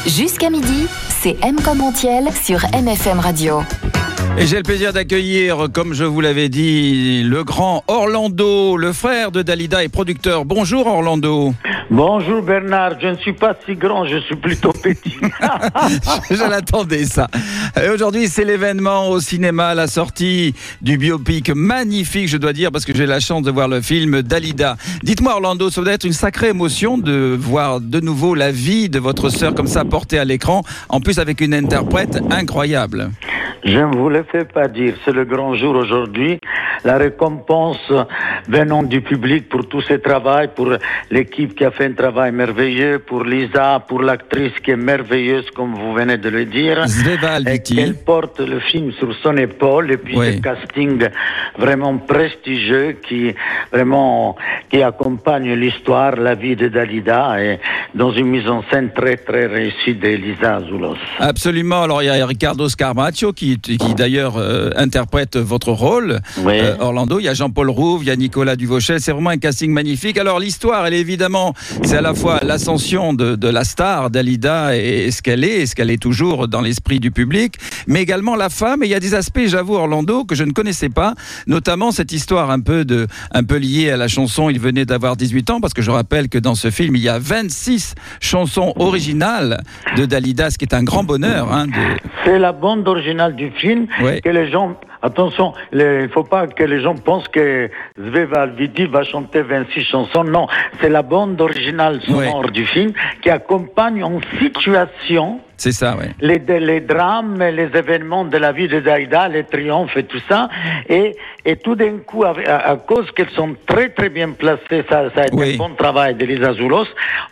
Jusqu'à midi, c'est M comme Montiel sur MFM Radio. Et j'ai le plaisir d'accueillir, comme je vous l'avais dit, le grand Orlando, le frère de Dalida et producteur. Bonjour Orlando. Bonjour Bernard, je ne suis pas si grand, je suis plutôt petit. Je l'attendais ça. Et aujourd'hui, c'est l'événement au cinéma, la sortie du biopic magnifique, je dois dire, parce que j'ai la chance de voir le film Dalida. Dites-moi Orlando, ça doit être une sacrée émotion de voir de nouveau la vie de votre sœur comme ça portée à l'écran, en plus avec une interprète incroyable. Je ne vous le fais pas dire, c'est le grand jour aujourd'hui. La récompense venant du public pour tout ce travail, pour l'équipe qui a fait un travail merveilleux, pour Lisa, pour l'actrice qui est merveilleuse, comme vous venez de le dire. Zveva Albiti. Elle porte le film sur son épaule, et puis ce casting vraiment prestigieux qui accompagne l'histoire, la vie de Dalida, et dans une mise en scène très très réussie de Lisa Azulos. Absolument. Alors il y a Riccardo Scarmaccio qui d'ailleurs interprète votre rôle, oui. Orlando. Il y a Jean-Paul Rouve, il y a Nicolas Duvauchel. C'est vraiment un casting magnifique. Alors l'histoire, elle est évidemment, c'est à la fois l'ascension de la star Dalida et ce qu'elle est toujours dans l'esprit du public, mais également la femme. Et il y a des aspects, j'avoue Orlando, que je ne connaissais pas, notamment cette histoire un peu liée à la chanson. Il venait d'avoir 18 ans, parce que je rappelle que dans ce film, il y a 26 chansons originales de Dalida, ce qui est un grand bonheur. C'est la bande originale du film, oui. Que les gens... Attention, il ne faut pas que les gens pensent que Zveva Albiti va chanter 26 chansons. Non, c'est la bande originale sonore, oui. Du film qui accompagne en situation... C'est ça, oui. Les drames, les événements de la vie de Dalida, les triomphes et tout ça. Et tout d'un coup, à cause qu'elles sont très très bien placées, ça a été, oui. Un bon travail d'Elisa Azulos,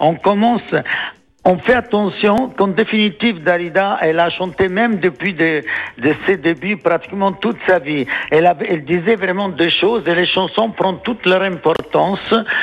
on fait attention qu'en définitive, Dalida, elle a chanté même depuis de ses débuts, pratiquement toute sa vie. Elle disait vraiment des choses, et les chansons prennent toute leur importance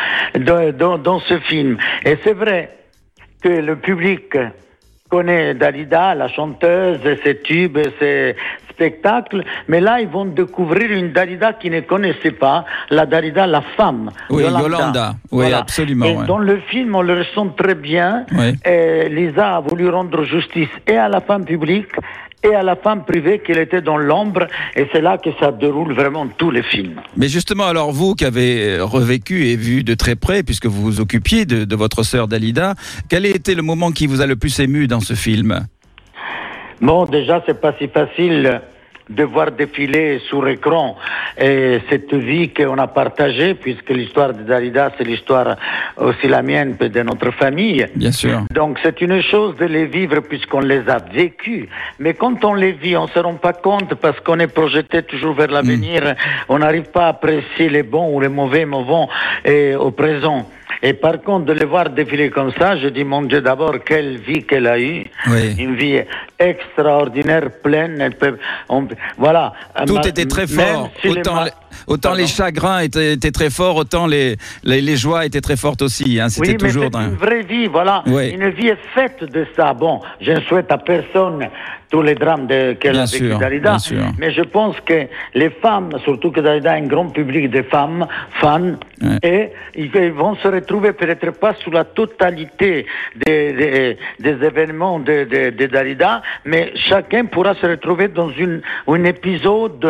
dans ce film. Et c'est vrai que le public connaît Dalida, la chanteuse, ses tubes, ses spectacles, mais là, ils vont découvrir une Dalida qu'ils ne connaissaient pas, la Dalida, la femme. Oui, Yolanda. Oui, voilà. Absolument. Et dans le film, on le ressent très bien. Oui. Et Lisa a voulu rendre justice et à la femme publique et à la femme privée qu'elle était dans l'ombre, et c'est là que ça déroule vraiment tous les films. Mais justement, alors vous qui avez revécu et vu de très près, puisque vous vous occupiez de votre sœur Dalida, quel a été le moment qui vous a le plus ému dans ce film ? Bon, déjà, c'est pas si facile de voir défiler sur écran cette vie qu'on a partagée, puisque l'histoire de Dalida, c'est l'histoire aussi la mienne et de notre famille. Bien sûr. Donc c'est une chose de les vivre puisqu'on les a vécues. Mais quand on les vit, on ne se rend pas compte parce qu'on est projeté toujours vers l'avenir. On n'arrive pas à apprécier les bons ou les mauvais moments au présent. Et par contre, de les voir défiler comme ça, je dis, mon Dieu, d'abord, quelle vie qu'elle a eue. Oui. Une vie extraordinaire, pleine. Voilà. Tout était très fort. Si autant les chagrins étaient très forts, autant les joies étaient très fortes aussi. C'était toujours mais c'est une vraie vie, voilà. Oui. Une vie est faite de ça. Bon, je ne souhaite à personne tous les drames qu'elle a vécu Dalida, mais je pense que les femmes, surtout que Dalida a un grand public de femmes, fans, et ils vont se retrouver peut-être pas sur la totalité des événements de Dalida, mais chacun pourra se retrouver dans un épisode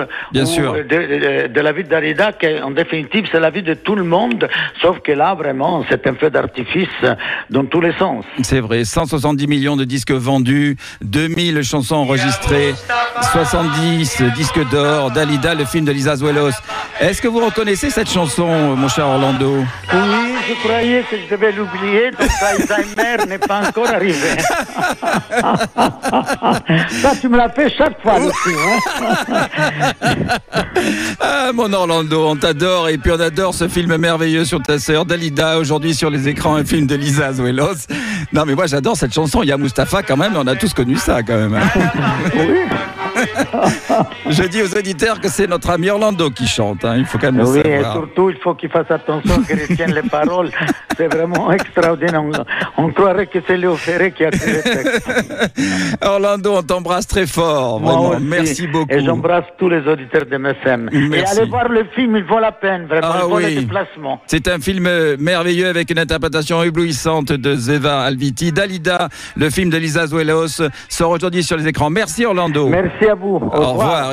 de la vie de Dalida, qui en définitive c'est la vie de tout le monde, sauf que là vraiment c'est un feu d'artifice dans tous les sens. C'est vrai, 170 millions de disques vendus, 2000 chansons enregistrées, 70 disques d'or, Dalida, le film de Lisa Azuelos. Est-ce que vous reconnaissez cette chanson, mon cher Orlando ? Oui, je croyais que je devais l'oublier, donc Alzheimer n'est pas encore arrivé. Ça, tu me l'as fait chaque fois aussi. Ah, mon Orlando, on t'adore, et puis on adore ce film merveilleux sur ta sœur Dalida, aujourd'hui sur les écrans, un film de Lisa Azuelos. Non mais moi j'adore cette chanson, il y a Mustapha quand même, on a tous connu ça quand même. Oui. Je dis aux auditeurs que c'est notre ami Orlando qui chante, hein. Il faut quand même le savoir. Oui, et surtout, il faut qu'il fasse attention, qu'il retienne les paroles. C'est vraiment extraordinaire. On croirait que c'est Léo Ferré qui a écrit le texte. Orlando, on t'embrasse très fort. Vraiment, merci beaucoup. Et j'embrasse tous les auditeurs de MFM. Et allez voir le film, il vaut la peine, vraiment. Il vaut les déplacements. C'est un film merveilleux avec une interprétation éblouissante de Zeva Alviti. Dalida, le film de Lisa Zuelos, sort aujourd'hui sur les écrans. Merci Orlando. Merci à vous. Au revoir.